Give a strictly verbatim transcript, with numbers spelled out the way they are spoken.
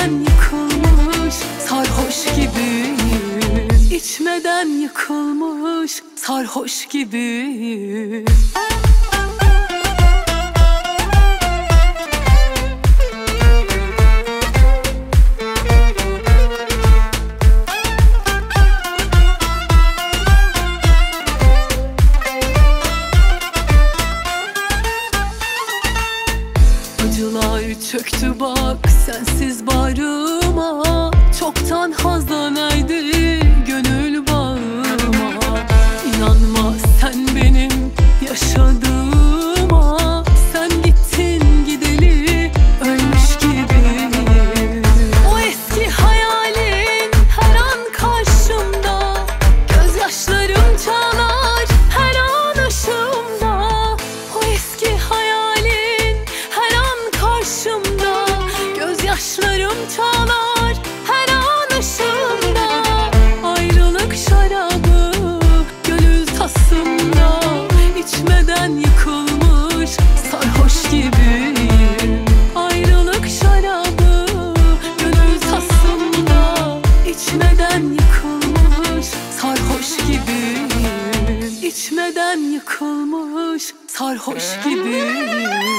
İçmeden yıkılmış sarhoş gibiyim. İçmeden yıkılmış sarhoş gibiyim. Acılar çöktü bak sensiz bağrıma. Çoktan hazdan erdi gönül bağıma. İnanma sen benim yaşadığıma. Sen gittin gideli ölmüş gibiyim. O eski hayalin her an karşımda. Gözyaşlarım çalar her an ışığımda. O eski hayalin her an karşımda. Gözyaşlarım çalar her an ışığımda. Ayrılık şarabı gönül tasımda. İçmeden yıkılmış sarhoş gibiyim. Ayrılık şarabı gönül tasımda. İçmeden yıkılmış sarhoş gibiyim. İçmeden yıkılmış sarhoş gibiyim.